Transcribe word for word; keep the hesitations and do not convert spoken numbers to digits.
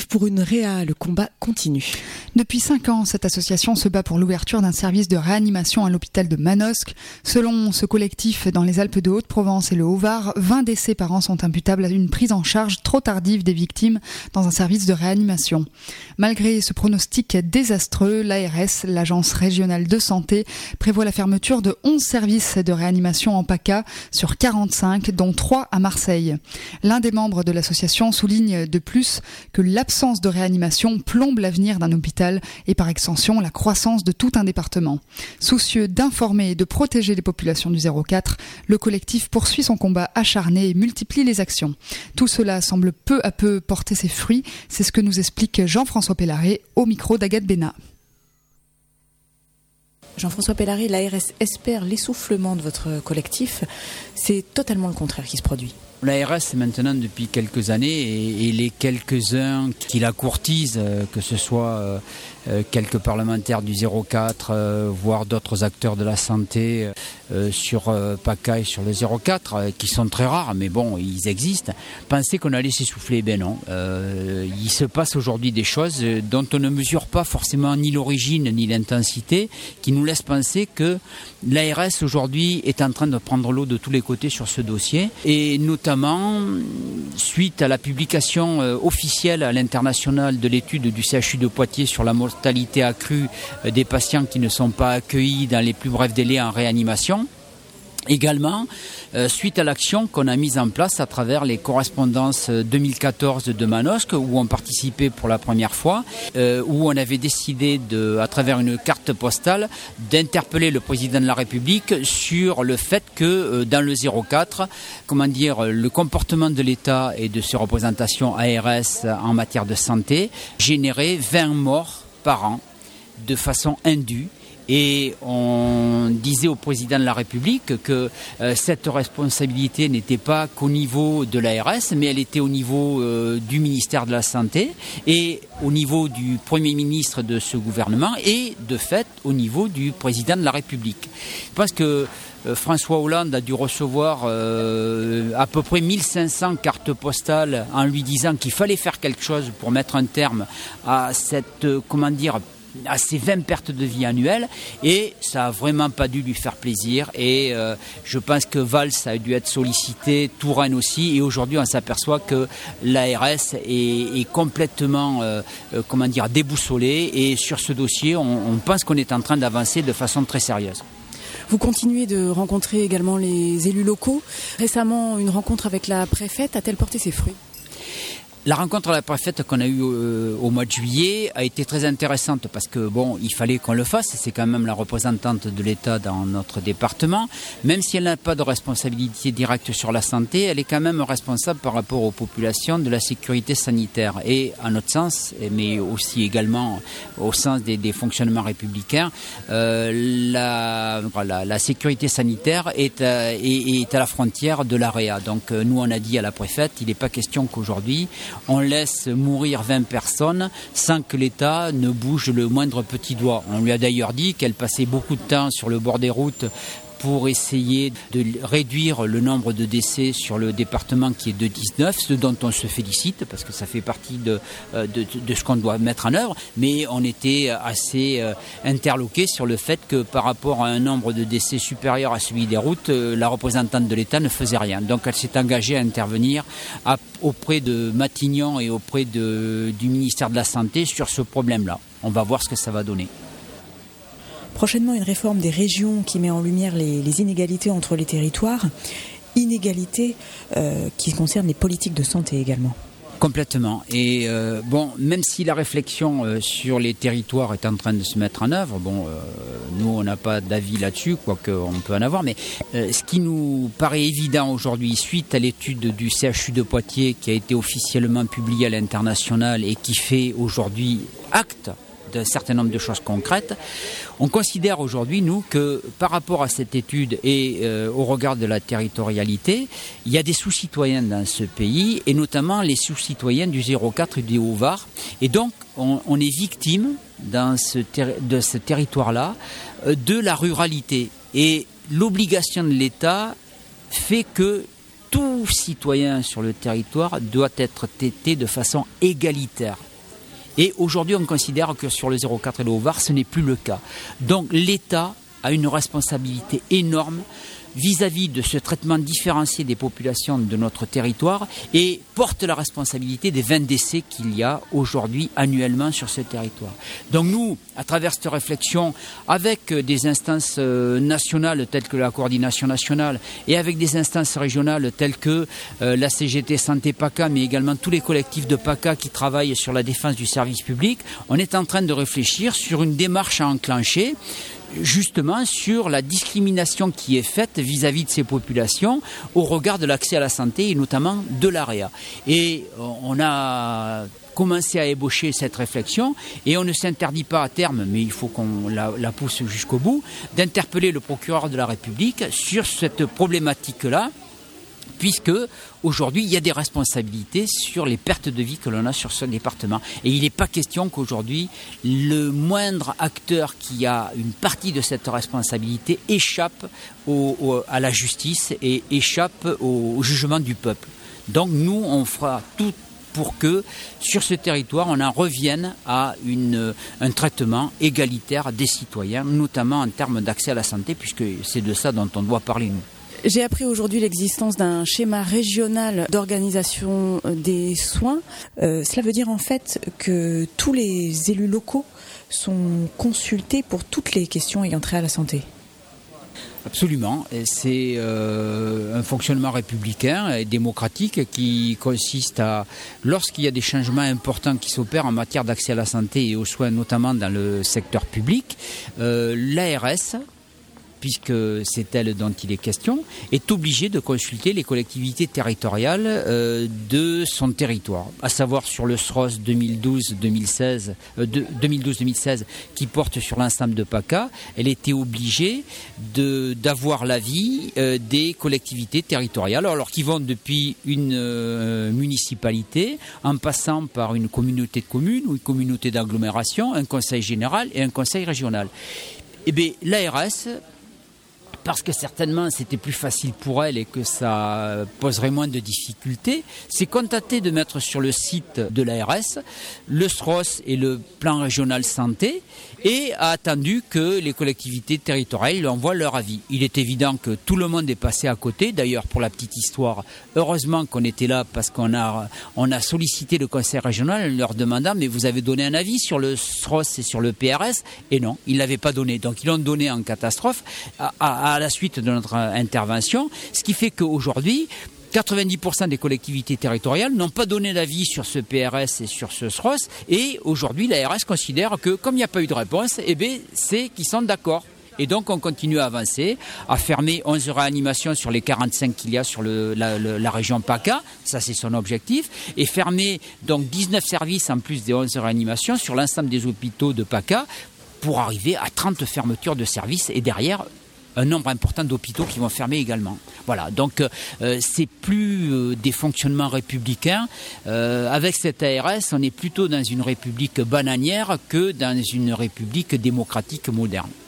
pour une réa, le combat continue. Depuis cinq ans, cette association se bat pour l'ouverture d'un service de réanimation à l'hôpital de Manosque. Selon ce collectif, dans les Alpes de Haute-Provence et le Haut-Var, vingt décès par an sont imputables à une prise en charge trop tardive des victimes dans un service de réanimation. Malgré ce pronostic désastreux, l'A R S, l'Agence régionale de santé, prévoit la fermeture de onze services de réanimation en PACA sur quarante-cinq, dont trois à Marseille. L'un des membres de l'association souligne de plus que l'absence de réanimation plombe l'avenir d'un hôpital et par extension la croissance de tout un département. Soucieux d'informer et de protéger les populations du zéro quatre, le collectif poursuit son combat acharné et multiplie les actions. Tout cela semble peu à peu porter ses fruits, c'est ce que nous explique Jean-François Pellaré au micro d'Agathe Bénat. Jean-François Pellaré, l'A R S espère l'essoufflement de votre collectif. C'est totalement le contraire qui se produit. L'A R S, maintenant depuis quelques années, et, et les quelques-uns qui la courtisent, euh, que ce soit euh, euh, quelques parlementaires du zéro quatre, euh, voire d'autres acteurs de la santé euh, sur euh, PACA et sur le zéro quatre, euh, qui sont très rares, mais bon, ils existent, pensaient qu'on allait s'essouffler. Ben non. Euh, il se passe aujourd'hui des choses dont on ne mesure pas forcément ni l'origine ni l'intensité, qui nous laissent penser que l'A R S aujourd'hui est en train de prendre l'eau de tous les côtés sur ce dossier, et notamment Notamment, suite à la publication euh, officielle à l'international de l'étude du C H U de Poitiers sur la mortalité accrue euh, des patients qui ne sont pas accueillis dans les plus brefs délais en réanimation. Également, euh, suite à l'action qu'on a mise en place à travers les correspondances deux mille quatorze de Manosque, où on participait pour la première fois, euh, où on avait décidé, de, à travers une carte postale, d'interpeller le président de la République sur le fait que euh, dans le zéro quatre, comment dire, le comportement de l'État et de ses représentations A R S en matière de santé générait vingt morts par an de façon indue. Et on disait au président de la République que euh, cette responsabilité n'était pas qu'au niveau de l'A R S, mais elle était au niveau euh, du ministère de la Santé et au niveau du Premier ministre de ce gouvernement et de fait au niveau du président de la République. Je pense que euh, François Hollande a dû recevoir euh, à peu près mille cinq cents cartes postales en lui disant qu'il fallait faire quelque chose pour mettre un terme à cette, euh, comment dire, à ces vingt pertes de vie annuelles, et ça n'a vraiment pas dû lui faire plaisir, et euh, je pense que Valls a dû être sollicité, Touraine aussi, et aujourd'hui on s'aperçoit que l'A R S est, est complètement euh, euh, comment dire, déboussolée, et sur ce dossier on, on pense qu'on est en train d'avancer de façon très sérieuse. Vous continuez de rencontrer également les élus locaux. Récemment, une rencontre avec la préfète a-t-elle porté ses fruits ? La rencontre à la préfète qu'on a eue euh, au mois de juillet a été très intéressante parce que bon, il fallait qu'on le fasse. C'est quand même la représentante de l'État dans notre département. Même si elle n'a pas de responsabilité directe sur la santé, elle est quand même responsable par rapport aux populations de la sécurité sanitaire. Et à notre sens, mais aussi également au sens des, des fonctionnements républicains, euh, la, la, la sécurité sanitaire est à, est, est à la frontière de l'A R E A. Donc euh, nous on a dit à la préfète, il n'est pas question qu'aujourd'hui on laisse mourir vingt personnes sans que l'État ne bouge le moindre petit doigt. On lui a d'ailleurs dit qu'elle passait beaucoup de temps sur le bord des routes pour essayer de réduire le nombre de décès sur le département qui est de dix-neuf, ce dont on se félicite parce que ça fait partie de, de, de ce qu'on doit mettre en œuvre, mais on était assez interloqués sur le fait que par rapport à un nombre de décès supérieur à celui des routes, la représentante de l'État ne faisait rien. Donc elle s'est engagée à intervenir à, auprès de Matignon et auprès de, du ministère de la Santé sur ce problème-là. On va voir ce que ça va donner. Prochainement, une réforme des régions qui met en lumière les, les inégalités entre les territoires, inégalités euh, qui concernent les politiques de santé également. Complètement. Et euh, bon, même si la réflexion euh, sur les territoires est en train de se mettre en œuvre, bon, euh, nous on n'a pas d'avis là-dessus, quoique on peut en avoir, mais euh, ce qui nous paraît évident aujourd'hui, suite à l'étude du C H U de Poitiers qui a été officiellement publiée à l'international et qui fait aujourd'hui acte d'un certain nombre de choses concrètes, on considère aujourd'hui, nous, que par rapport à cette étude et euh, au regard de la territorialité, il y a des sous-citoyens dans ce pays, et notamment les sous-citoyens du zéro quatre et du Haut-Var. Et donc, on, on est victime dans ce ter- de ce territoire-là euh, de la ruralité. Et l'obligation de l'État fait que tout citoyen sur le territoire doit être traité de façon égalitaire. Et aujourd'hui, on considère que sur le zéro quatre et le Haut-Var, ce n'est plus le cas. Donc l'État a une responsabilité énorme vis-à-vis de ce traitement différencié des populations de notre territoire et porte la responsabilité des vingt décès qu'il y a aujourd'hui annuellement sur ce territoire. Donc nous, à travers cette réflexion, avec des instances nationales telles que la coordination nationale et avec des instances régionales telles que euh, la C G T Santé PACA, mais également tous les collectifs de PACA qui travaillent sur la défense du service public, on est en train de réfléchir sur une démarche à enclencher justement sur la discrimination qui est faite vis-à-vis de ces populations au regard de l'accès à la santé et notamment de l'A R E A. Et on a commencé à ébaucher cette réflexion et on ne s'interdit pas à terme, mais il faut qu'on la, la pousse jusqu'au bout, d'interpeller le procureur de la République sur cette problématique-là, puisque aujourd'hui il y a des responsabilités sur les pertes de vie que l'on a sur ce département. Et il n'est pas question qu'aujourd'hui le moindre acteur qui a une partie de cette responsabilité échappe au, au, à la justice et échappe au, au jugement du peuple. Donc nous, on fera tout pour que sur ce territoire, on en revienne à une, un traitement égalitaire des citoyens, notamment en termes d'accès à la santé, puisque c'est de ça dont on doit parler nous. J'ai appris aujourd'hui l'existence d'un schéma régional d'organisation des soins. Euh, cela veut dire en fait que tous les élus locaux sont consultés pour toutes les questions ayant trait à la santé. Absolument. Et c'est euh, un fonctionnement républicain et démocratique qui consiste à, lorsqu'il y a des changements importants qui s'opèrent en matière d'accès à la santé et aux soins, notamment dans le secteur public, euh, l'A R S, puisque c'est elle dont il est question, est obligée de consulter les collectivités territoriales euh, de son territoire, à savoir sur le S R O S deux mille douze deux mille seize, euh, deux mille douze deux mille seize qui porte sur l'ensemble de PACA. Elle était obligée de, d'avoir l'avis euh, des collectivités territoriales, alors qui vont depuis une euh, municipalité en passant par une communauté de communes ou une communauté d'agglomération, un conseil général et un conseil régional. Eh bien, l'A R S, parce que certainement c'était plus facile pour elle et que ça poserait moins de difficultés, s'est contenté de mettre sur le site de l'A R S le S R O S et le plan régional santé et a attendu que les collectivités territoriales lui envoient leur avis. Il est évident que tout le monde est passé à côté. D'ailleurs, pour la petite histoire, heureusement qu'on était là parce qu'on a, on a sollicité le conseil régional en leur demandant « mais vous avez donné un avis sur le S R O S et sur le P R S ?» Et non, ils ne l'avaient pas donné. Donc ils l'ont donné en catastrophe à, à, à la suite de notre intervention, ce qui fait qu'aujourd'hui, quatre-vingt-dix pour cent des collectivités territoriales n'ont pas donné d'avis sur ce P R S et sur ce S R O S, et aujourd'hui l'A R S considère que comme il n'y a pas eu de réponse, eh bien, c'est qu'ils sont d'accord. Et donc on continue à avancer, à fermer onze réanimations sur les quarante-cinq qu'il y a sur le, la, le, la région PACA, ça c'est son objectif, et fermer donc dix-neuf services en plus des onze réanimations sur l'ensemble des hôpitaux de PACA pour arriver à trente fermetures de services et derrière un nombre important d'hôpitaux qui vont fermer également. Voilà, donc euh, c'est plus euh, des fonctionnements républicains. Euh, avec cette A R S, on est plutôt dans une république bananière que dans une république démocratique moderne.